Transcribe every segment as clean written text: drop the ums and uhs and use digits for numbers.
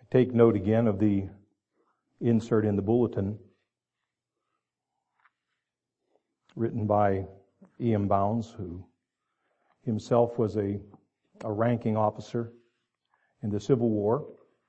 Take note again of the insert in the bulletin written by E.M. Bounds, who himself was a ranking officer in the Civil War,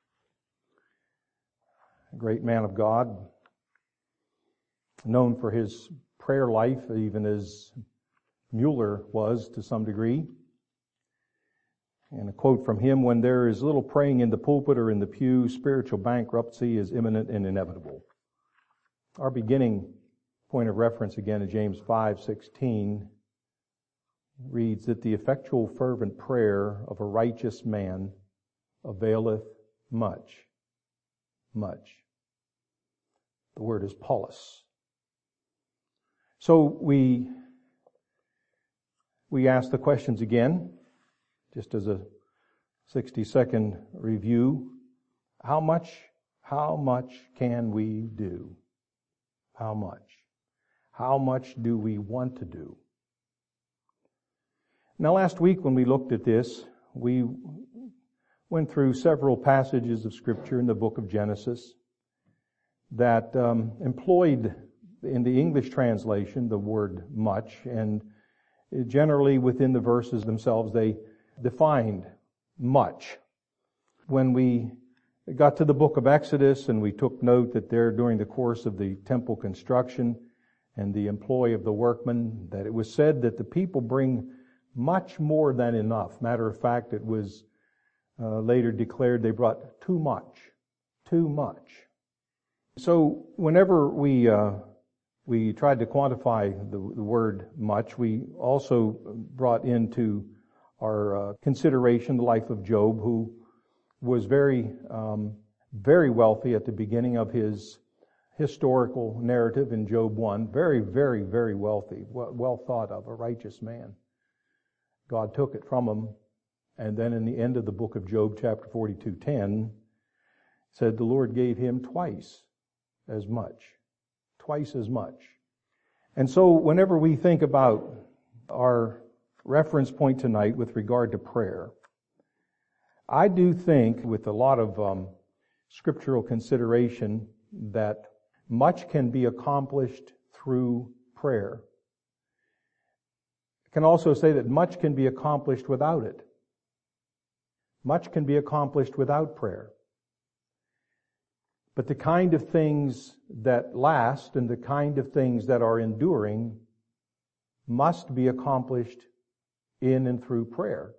a great man of God, known for his prayer life, even as Mueller was to some degree. And a quote from him: "When there is little praying in the pulpit or in the pew, spiritual bankruptcy is imminent and inevitable." Our beginning point of reference again in James 5:16 reads that the effectual fervent prayer of a righteous man availeth much. Much. The word is polis. So we ask the questions again, just as a 60-second review. How much can we do? How much? How much do we want to do? Now, last week when we looked at this, we went through several passages of Scripture in the book of Genesis that employed, in the English translation, the word much, and generally within the verses themselves they defined much. When we got to the book of Exodus and we took note that there, during the course of the temple construction and the employ of the workmen, that it was said that the people bring much more than enough. Matter of fact, it was later declared they brought too much. Too much. So whenever we tried to quantify the word much, we also brought into our consideration the life of Job, who was very wealthy at the beginning of his historical narrative in Job 1. Very, very, very wealthy. Well thought of, a righteous man. God took it from him. And then in the end of the book of Job, chapter 42:10, said the Lord gave him twice as much. Twice as much. And so whenever we think about our reference point tonight with regard to prayer, I do think, with a lot of scriptural consideration, that much can be accomplished through prayer. I can also say that much can be accomplished without it. Much can be accomplished without prayer. But the kind of things that last and the kind of things that are enduring must be accomplished in and through prayer.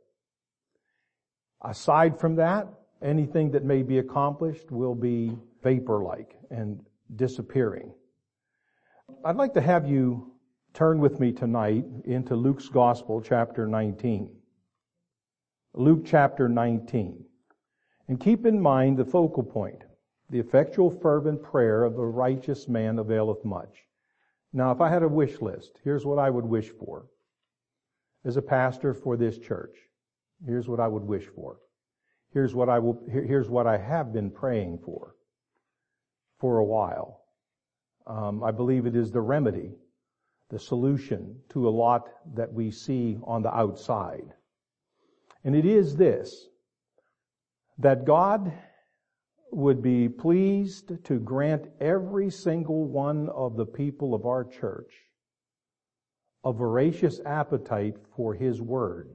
Aside from that, anything that may be accomplished will be vapor-like and disappearing. I'd like to have you turn with me tonight into Luke's Gospel, chapter 19. Luke chapter 19. And keep in mind the focal point. The effectual fervent prayer of a righteous man availeth much. Now, if I had a wish list, here's what I would wish for. As a pastor for this church, here's what I would wish for. Here's what I have been praying for a while. I believe it is the remedy, the solution to a lot that we see on the outside. And it is this, that God would be pleased to grant every single one of the people of our church a voracious appetite for His Word,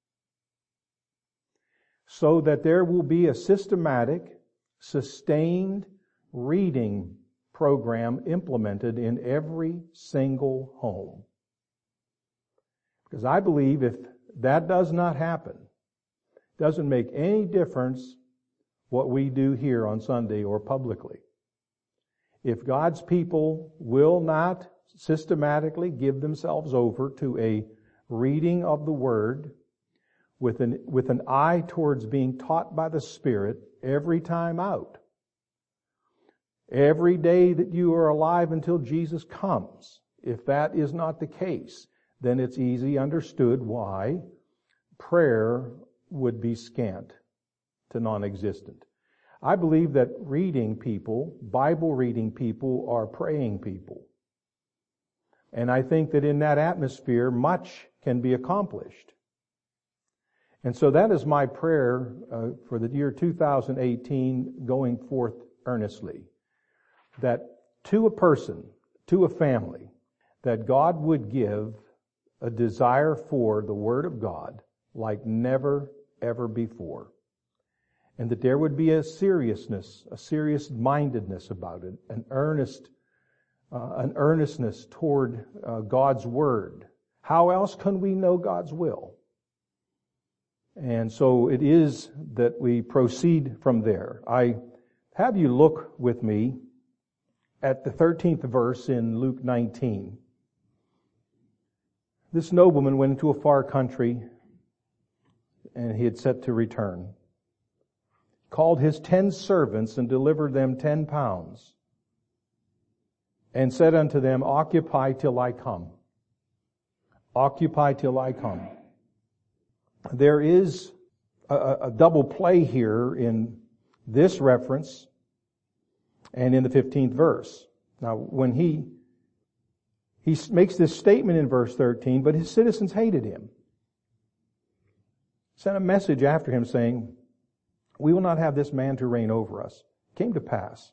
so that there will be a systematic, sustained reading program implemented in every single home. Because I believe if that does not happen, it doesn't make any difference what we do here on Sunday or publicly. If God's people will not systematically give themselves over to a reading of the Word with an eye towards being taught by the Spirit every time out, every day that you are alive until Jesus comes, if that is not the case, then it's easy understood why prayer would be scant to non-existent. I believe that reading people, Bible reading people, are praying people. And I think that in that atmosphere, much can be accomplished. And so that is my prayer for the year 2018 going forth earnestly. That to a person, to a family, that God would give a desire for the Word of God like never, ever before. And that there would be a seriousness, a serious mindedness about it, an earnestness toward God's Word. How else can we know God's will? And so it is that we proceed from there. I have you look with me at the 13th verse in Luke 19. This nobleman went into a far country, and he had set to return. Called his 10 servants and delivered them 10 pounds, and said unto them, Occupy till I come. Occupy till I come. There is a double play here in this reference and in the 15th verse. Now, when he makes this statement in verse 13, but his citizens hated him. Sent a message after him saying, we will not have this man to reign over us. It came to pass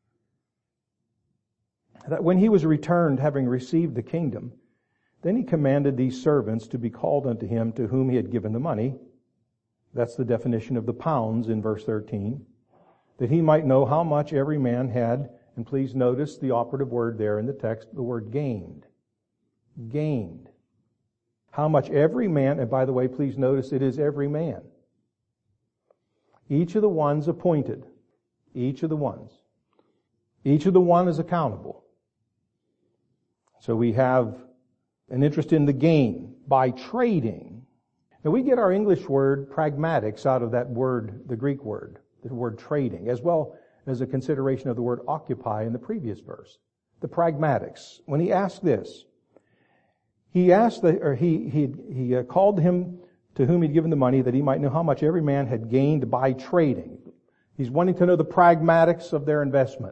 that when he was returned, having received the kingdom, then he commanded these servants to be called unto him to whom he had given the money. That's the definition of the pounds in verse 13. That he might know how much every man had, and please notice the operative word there in the text, the word gained. Gained. How much every man, and by the way, please notice it is every man. Each of the ones appointed. Each of the ones. Each of the one is accountable. So we have an interest in the gain by trading. Now we get our English word pragmatics out of that word, the Greek word, the word trading, as well as a consideration of the word occupy in the previous verse. The pragmatics. When he asked this, he called him to whom he'd given the money that he might know how much every man had gained by trading. He's wanting to know the pragmatics of their investment.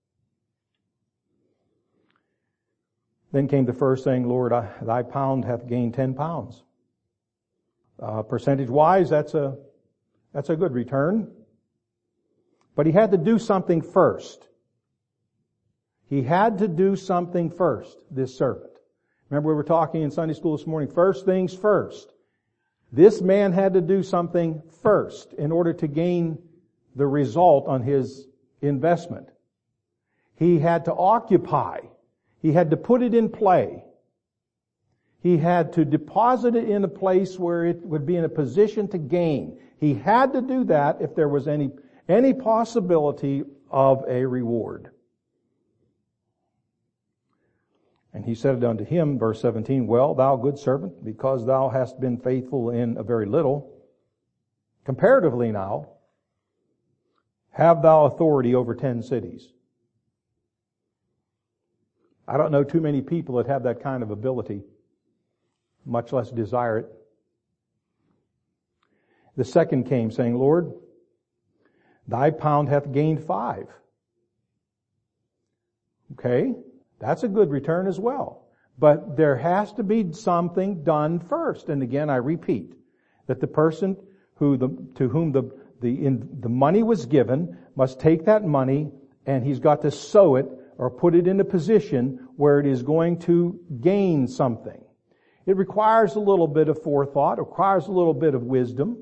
Then came the first saying, Lord, thy pound hath gained 10 pounds. Percentage-wise, that's a good return. But he had to do something first. He had to do something first, this servant. Remember we were talking in Sunday school this morning, first things first. This man had to do something first in order to gain the result on his investment. He had to occupy. He had to put it in play. He had to deposit it in a place where it would be in a position to gain. He had to do that if there was any possibility of a reward. And he said unto him, verse 17, Well, thou good servant, because thou hast been faithful in a very little, comparatively now, have thou authority over 10 cities. I don't know too many people that have that kind of ability, much less desire it. The second came, saying, Lord, thy pound hath gained 5. Okay, that's a good return as well. But there has to be something done first. And again, I repeat, that the person to whom the money was given must take that money and he's got to sow it or put it in a position where it is going to gain something. It requires a little bit of forethought, it requires a little bit of wisdom,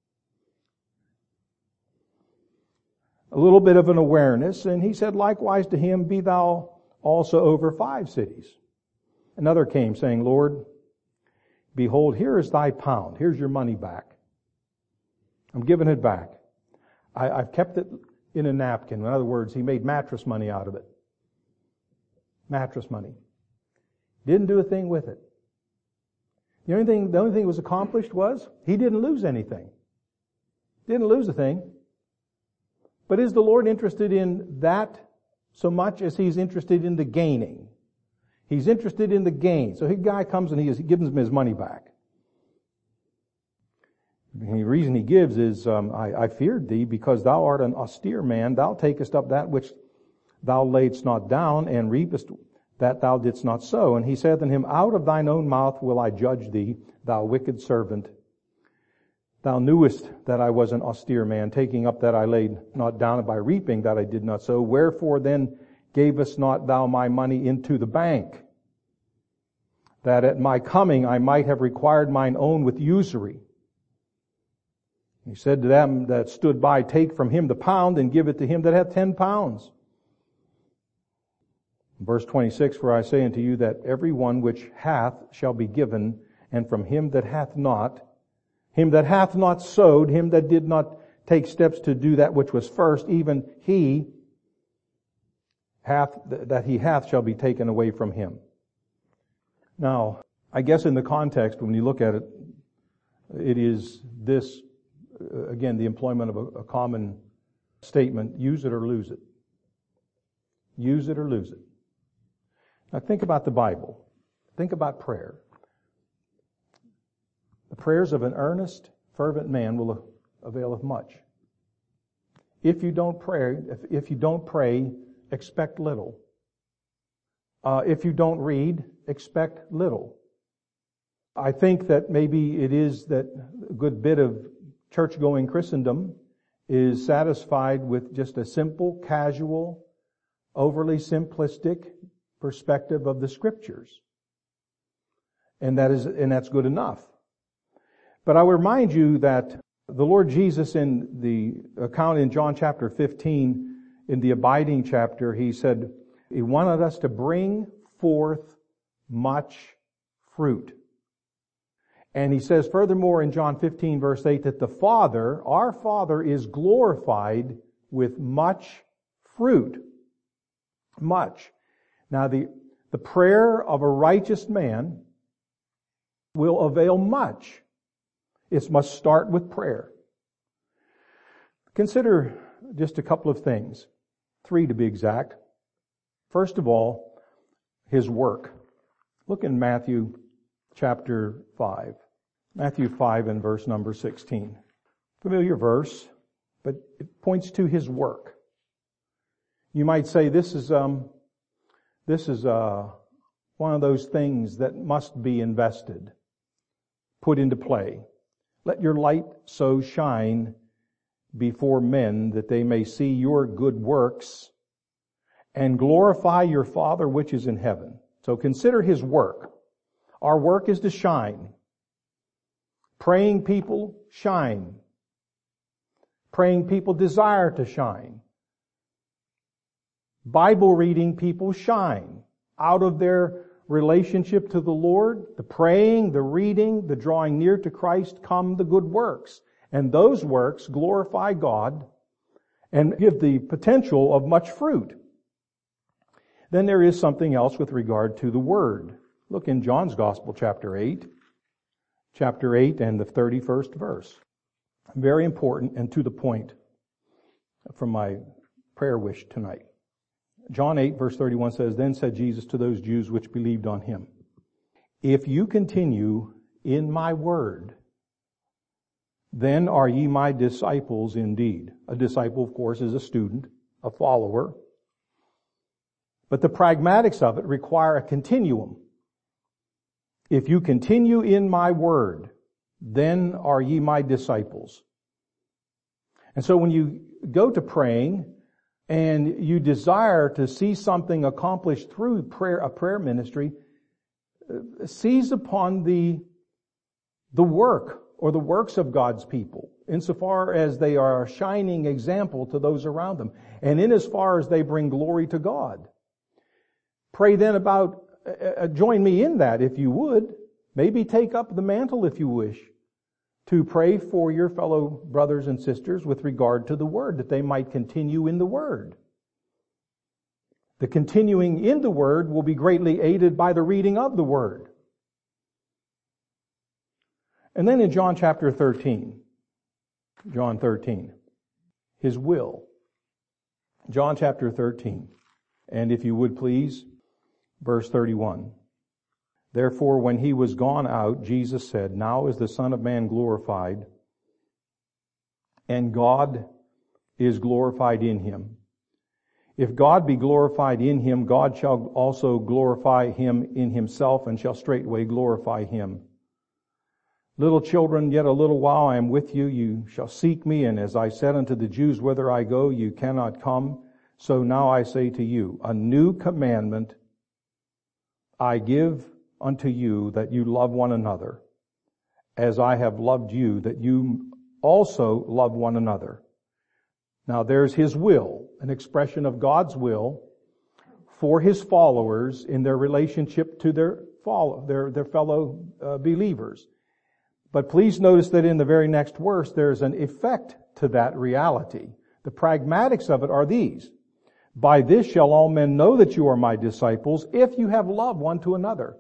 a little bit of an awareness. And he said, likewise to him, be thou also over 5 cities. Another came saying, Lord, behold, here is thy pound. Here's your money back. I'm giving it back. I've kept it in a napkin. In other words, he made mattress money out of it. Mattress money. Didn't do a thing with it. The only thing that was accomplished was he didn't lose anything. Didn't lose a thing. But is the Lord interested in that so much as he's interested in the gaining? He's interested in the gain. So the guy comes and he gives him his money back. The reason he gives is, I feared thee because thou art an austere man. Thou takest up that which thou laidst not down, and reapest that thou didst not sow. And he saith unto him, out of thine own mouth will I judge thee, thou wicked servant. Thou knewest that I was an austere man, taking up that I laid not down, and by reaping that I did not sow. Wherefore then gavest not thou my money into the bank, that at my coming I might have required mine own with usury? He said to them that stood by, Take from him the pound, and give it to him that hath 10 pounds. Verse 26, For I say unto you that every one which hath shall be given, and from him that hath not sowed, him that did not take steps to do that which was first, even he hath shall be taken away from him. Now, I guess in the context, when you look at it, it is this, again, the employment of a common statement, use it or lose it. Use it or lose it. Now think about the Bible. Think about prayer. The prayers of an earnest, fervent man will availeth much. If you don't pray, expect little. If you don't read, expect little. I think that maybe it is that a good bit of church-going Christendom is satisfied with just a simple, casual, overly simplistic perspective of the Scriptures. And that's good enough. But I will remind you that the Lord Jesus, in the account in John chapter 15, in the abiding chapter, He said He wanted us to bring forth much fruit. And He says furthermore in John 15 verse 8 that the Father, our Father, is glorified with much fruit. Much. Now the prayer of a righteous man will avail much. It must start with prayer. Consider just a couple of things. 3 to be exact. First of all, His work. Look in Matthew chapter 5. Matthew 5 and verse number 16. Familiar verse, but it points to His work. You might say this is one of those things that must be invested, put into play. Let your light so shine before men that they may see your good works and glorify your Father which is in heaven. So consider His work. Our work is to shine. Praying people shine. Praying people desire to shine. Bible reading people shine. Out of their relationship to the Lord, the praying, the reading, the drawing near to Christ, come the good works. And those works glorify God and give the potential of much fruit. Then there is something else with regard to the Word. Look in John's Gospel, chapter 8 and the 31st verse. Very important and to the point from my prayer wish tonight. John 8 verse 31 says, Then said Jesus to those Jews which believed on Him, If you continue in my word, then are ye my disciples indeed. A disciple, of course, is a student, a follower. But the pragmatics of it require a continuum. If you continue in my word, then are ye my disciples. And so when you go to praying and you desire to see something accomplished through a prayer ministry, seize upon the work or the works of God's people, insofar as they are a shining example to those around them, and in as far as they bring glory to God. Pray then about, join me in that if you would. Maybe take up the mantle if you wish, to pray for your fellow brothers and sisters with regard to the Word, that they might continue in the Word. The continuing in the Word will be greatly aided by the reading of the Word. And then in John chapter 13, John 13, His will. John chapter 13, and if you would please, verse 31. Therefore, when He was gone out, Jesus said, Now is the Son of Man glorified, and God is glorified in Him. If God be glorified in Him, God shall also glorify Him in Himself, and shall straightway glorify Him. Little children, yet a little while I am with you. You shall seek me. And as I said unto the Jews, whither I go, you cannot come. So now I say to you, a new commandment I give unto you, that you love one another, as I have loved you, that you also love one another. Now there's His will, an expression of God's will for His followers in their relationship to their fellow believers. But please notice that in the very next verse, there's an effect to that reality. The pragmatics of it are these. By this shall all men know that you are my disciples, if you have love one to another.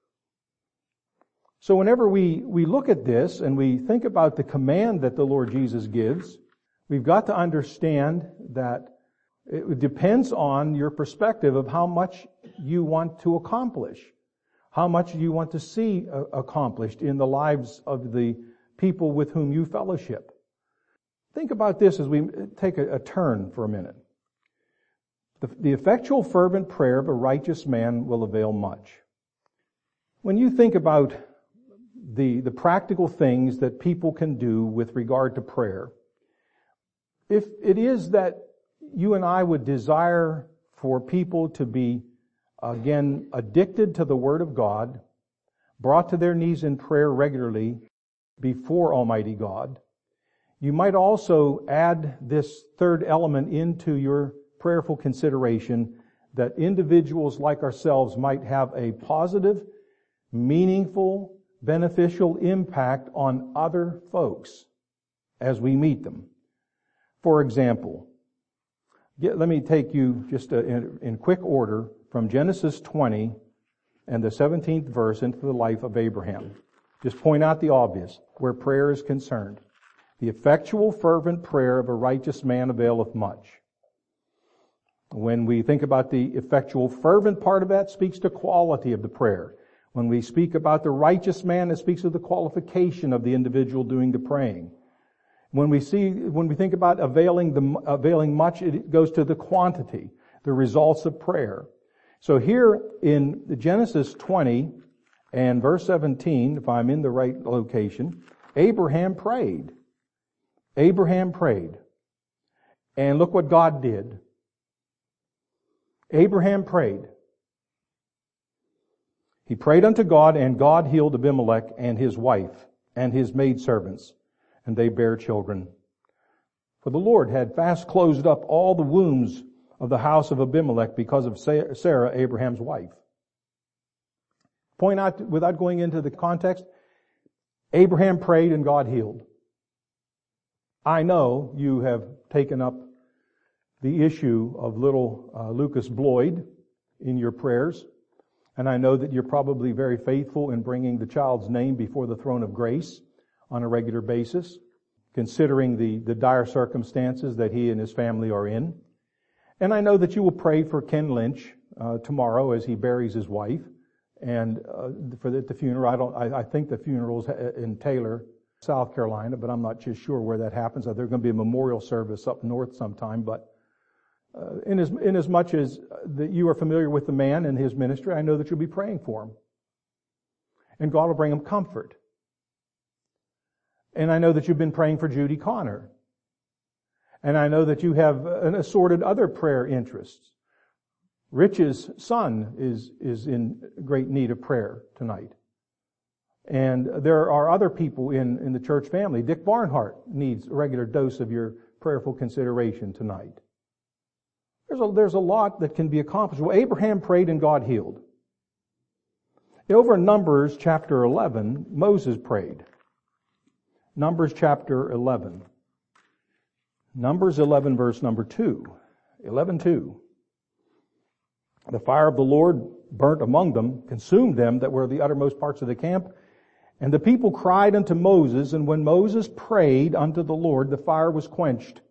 So whenever we look at this and we think about the command that the Lord Jesus gives, we've got to understand that it depends on your perspective of how much you want to accomplish, how much you want to see accomplished in the lives of the people with whom you fellowship. Think about this as we take a turn for a minute. The effectual fervent prayer of a righteous man will avail much. When you think about the practical things that people can do with regard to prayer, if it is that you and I would desire for people to be, again, addicted to the Word of God, brought to their knees in prayer regularly before Almighty God, you might also add this third element into your prayerful consideration, that individuals like ourselves might have a positive, meaningful, beneficial impact on other folks as we meet them. For example, let me take you just in quick order from Genesis 20 and the 17th verse into the life of Abraham. Just point out the obvious where prayer is concerned. The effectual fervent prayer of a righteous man availeth much. When we think about the effectual fervent part of that, it speaks to quality of the prayer. When we speak about the righteous man, it speaks of the qualification of the individual doing the praying. When we think about availing much, it goes to the quantity, the results of prayer. So here in Genesis 20 and verse 17, if I'm in the right location, Abraham prayed. Abraham prayed. And look what God did. Abraham prayed. He prayed unto God, and God healed Abimelech and his wife and his maidservants, and they bare children. For the Lord had fast closed up all the wombs of the house of Abimelech because of Sarah, Abraham's wife. Point out, without going into the context, Abraham prayed and God healed. I know you have taken up the issue of little Lucas Bloyd in your prayers, and I know that you're probably very faithful in bringing the child's name before the throne of grace on a regular basis, considering the dire circumstances that he and his family are in. And I know that you will pray for Ken Lynch tomorrow as he buries his wife, and for the funeral. I think the funeral's in Taylor, South Carolina, but I'm not just sure where that happens. There's going to be a memorial service up north sometime, but in as much as that you are familiar with the man and his ministry, I know that you'll be praying for him. And God will bring him comfort. And I know that you've been praying for Judy Connor. And I know that you have an assorted other prayer interests. Rich's son is in great need of prayer tonight. And there are other people in the church family. Dick Barnhart needs a regular dose of your prayerful consideration tonight. There's a lot that can be accomplished. Well, Abraham prayed and God healed. Over in Numbers chapter 11, Moses prayed. Numbers chapter 11. Numbers 11 verse number 2. 11:2. The fire of the Lord burnt among them, consumed them that were the uttermost parts of the camp. And the people cried unto Moses, and when Moses prayed unto the Lord, the fire was quenched.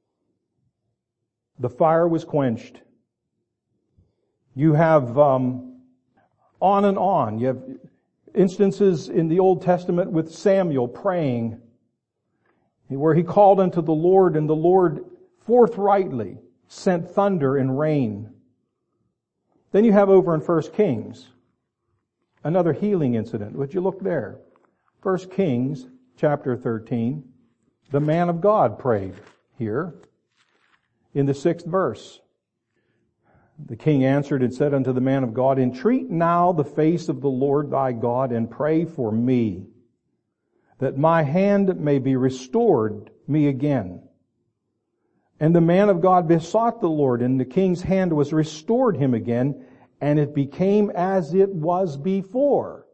The fire was quenched. You have on and on. You have instances in the Old Testament with Samuel praying, where he called unto the Lord, and the Lord forthrightly sent thunder and rain. Then you have over in 1 Kings another healing incident. Would you look there? 1 Kings chapter 13, the man of God prayed here in the 6th verse. The king answered and said unto the man of God, Entreat now the face of the Lord thy God, and pray for me, that my hand may be restored me again. And the man of God besought the Lord, and the king's hand was restored him again, and it became as it was before.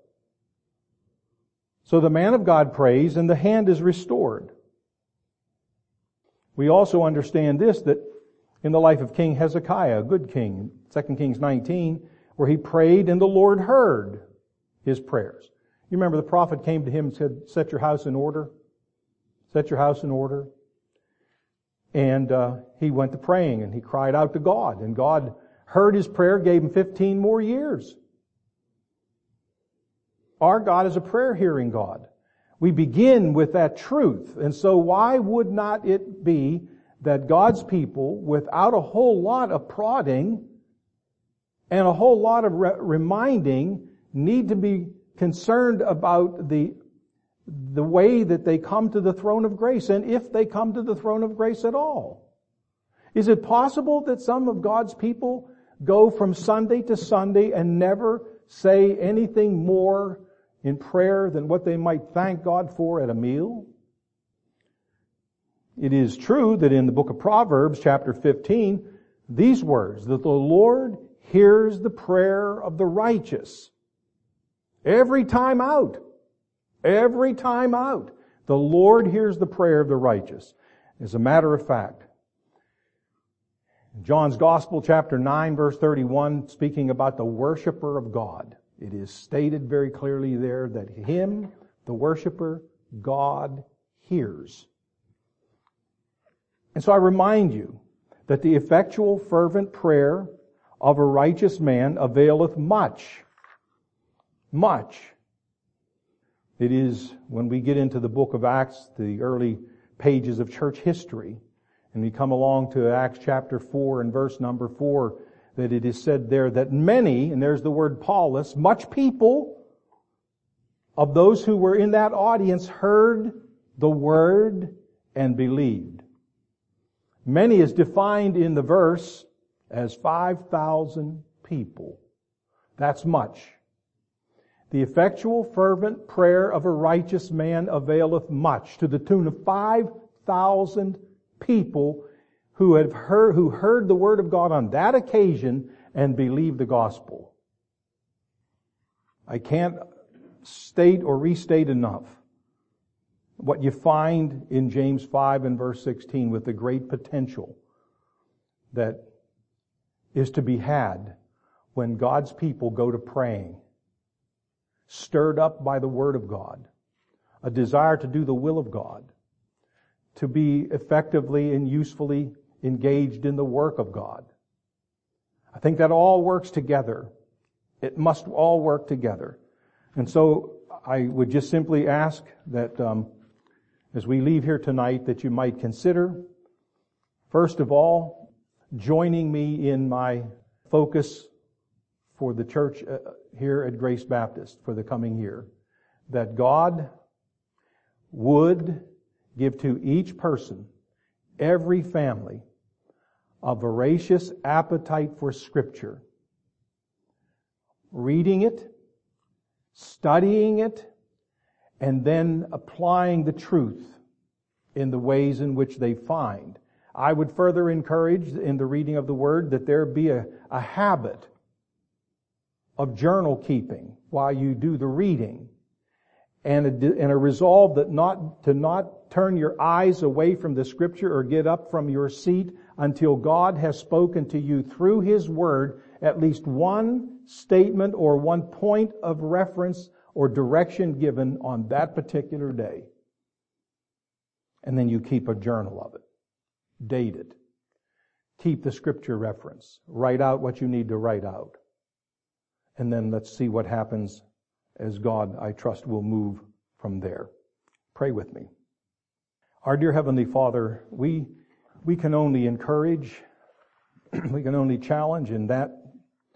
So the man of God prays, and the hand is restored. We also understand this, that in the life of King Hezekiah, a good king, 2 Kings 19, where he prayed and the Lord heard his prayers. You remember the prophet came to him and said, Set your house in order. Set your house in order. And he went to praying and he cried out to God. And God heard his prayer, gave him 15 more years. Our God is a prayer-hearing God. We begin with that truth. And so why would not it be that God's people, without a whole lot of prodding and a whole lot of reminding, need to be concerned about the way that they come to the throne of grace, and if they come to the throne of grace at all? Is it possible that some of God's people go from Sunday to Sunday and never say anything more in prayer than what they might thank God for at a meal? It is true that in the book of Proverbs, chapter 15, these words, that the Lord hears the prayer of the righteous. Every time out, the Lord hears the prayer of the righteous. As a matter of fact, in John's Gospel, chapter 9, verse 31, speaking about the worshiper of God, it is stated very clearly there that him, the worshiper, God hears. And so I remind you that the effectual fervent prayer of a righteous man availeth much. Much. It is, when we get into the book of Acts, the early pages of church history, and we come along to Acts chapter 4 and verse number 4, that it is said there that many, and there's the word Paulus, much people of those who were in that audience heard the word and believed. Many is defined in the verse as 5,000 people. That's much. The effectual fervent prayer of a righteous man availeth much, to the tune of 5,000 people who heard the word of God on that occasion and believed the gospel. I can't state or restate enough what you find in James 5 and verse 16 with the great potential that is to be had when God's people go to praying, stirred up by the Word of God, a desire to do the will of God, to be effectively and usefully engaged in the work of God. I think that all works together. It must all work together. And so I would just simply ask that as we leave here tonight, that you might consider, first of all, joining me in my focus for the church here at Grace Baptist for the coming year, that God would give to each person, every family, a voracious appetite for Scripture, reading it, studying it, and then applying the truth in the ways in which they find. I would further encourage in the reading of the Word that there be a habit of journal keeping while you do the reading, and a resolve that not turn your eyes away from the Scripture or get up from your seat until God has spoken to you through His Word at least one statement or one point of reference or direction given on that particular day. And then you keep a journal of it. Date it. Keep the Scripture reference. Write out what you need to write out. And then let's see what happens as God, I trust, will move from there. Pray with me. Our dear Heavenly Father, we can only encourage, we can only challenge, and that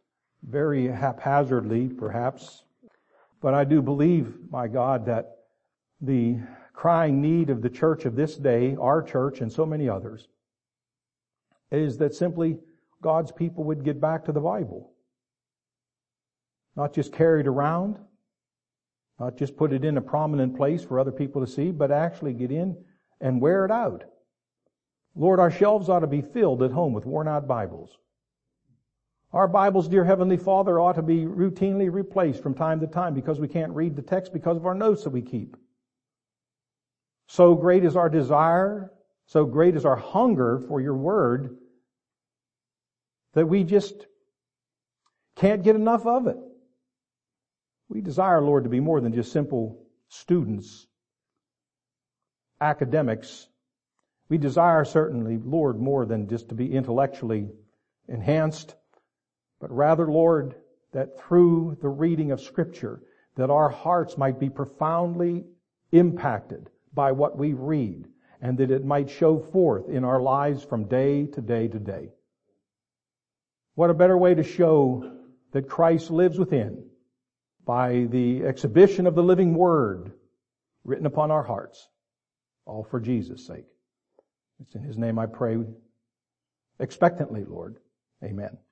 very haphazardly, perhaps. But I do believe, my God, that the crying need of the church of this day, our church and so many others, is that simply God's people would get back to the Bible. Not just carry it around, not just put it in a prominent place for other people to see, but actually get in and wear it out. Lord, our shelves ought to be filled at home with worn out Bibles. Our Bibles, dear Heavenly Father, ought to be routinely replaced from time to time because we can't read the text because of our notes that we keep. So great is our desire, so great is our hunger for your word that we just can't get enough of it. We desire, Lord, to be more than just simple students, academics. We desire certainly, Lord, more than just to be intellectually enhanced, but rather, Lord, that through the reading of Scripture, that our hearts might be profoundly impacted by what we read, and that it might show forth in our lives from day to day to day. What a better way to show that Christ lives within by the exhibition of the living Word written upon our hearts, all for Jesus' sake. It's in His name I pray expectantly, Lord. Amen.